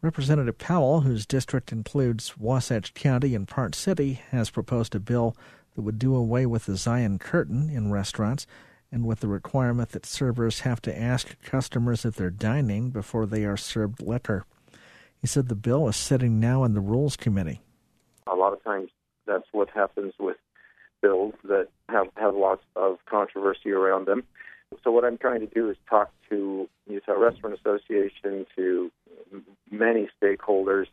Representative Powell, whose district includes Wasatch County and Park City, has proposed a bill that would do away with the Zion curtain in restaurants and with the requirement that servers have to ask customers if they're dining before they are served liquor. He said the bill is sitting now in the Rules Committee. A lot of times that's what happens with bills that have lots of controversy around them. So what I'm trying to do is talk to Utah Restaurant Association, to many stakeholders,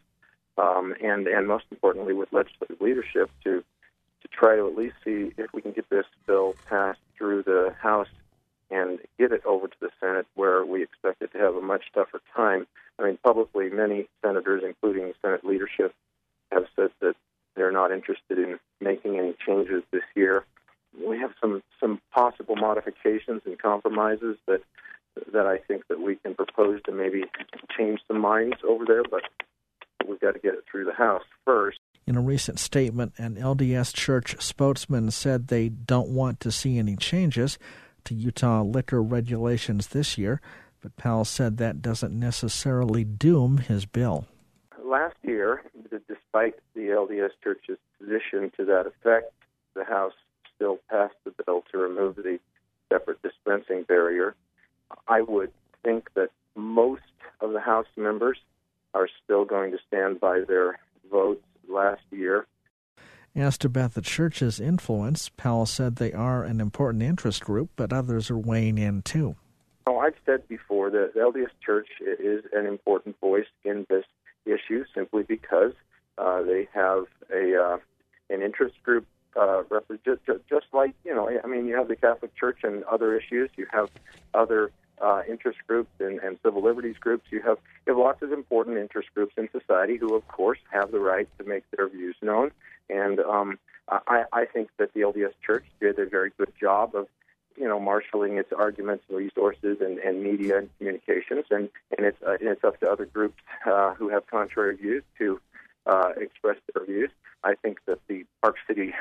and most importantly with legislative leadership to try to at least see if we can get this bill passed through the House and get it over to the Senate, where we expect it to have a much tougher time. I mean, publicly, many senators, including Senate leadership, have said that they're not interested in making any changes this year. We have some possible modifications and compromises that I think that we can propose to maybe change some minds over there, but we've got to get it through the House first. In a recent statement, an LDS Church spokesman said they don't want to see any changes to Utah liquor regulations this year, but Powell said that doesn't necessarily doom his bill. Last year, despite the LDS Church's position to that effect, the House still passed the bill to remove the separate dispensing barrier. I would think that most of the House members are still going to stand by their votes last year. Asked about the church's influence, Powell said they are an important interest group, but others are weighing in too. I've said before that the LDS Church is an important voice in this issue simply because they have an interest group just like, you have the Catholic Church and other issues. You have other interest groups and civil liberties groups. You have lots of important interest groups in society who, of course, have the right to make their views known. And I think that the LDS Church did a very good job of, marshaling its arguments and resources and media and communications. And it's up to other groups who have contrary views to express their views. I think that the Park City,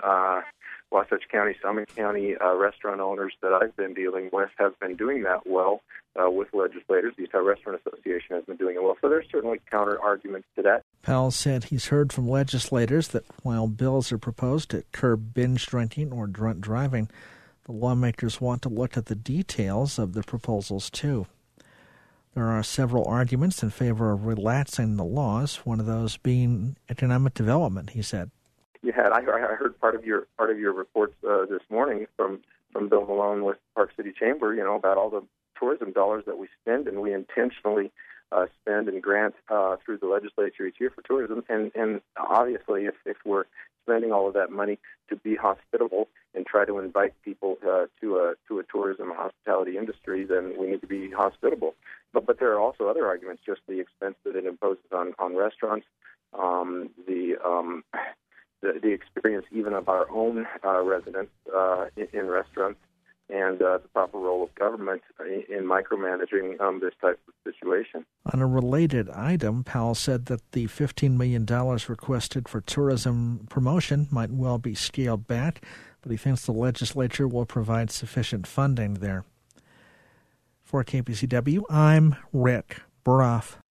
Wasatch County, Summit County restaurant owners that I've been dealing with have been doing that well with legislators. The Utah Restaurant Association has been doing it well. So there's certainly counter-arguments to that. Powell said he's heard from legislators that while bills are proposed to curb binge drinking or drunk driving, the lawmakers want to look at the details of the proposals too. There are several arguments in favor of relaxing the laws, one of those being economic development, he said. I heard part of your reports this morning from Bill Malone with Park City Chamber, about all the tourism dollars that we spend, and we intentionally spend and grant through the legislature each year for tourism. And obviously, if we're spending all of that money to be hospitable and try to invite people to a tourism and hospitality industry, then we need to be hospitable. But there are also other arguments, just the expense that it imposes on restaurants, the experience even of our own residents in restaurants, and the proper role of government in micromanaging this type of situation. On a related item, Powell said that the $15 million requested for tourism promotion might well be scaled back, but he thinks the legislature will provide sufficient funding there. For KPCW, I'm Rick Brough.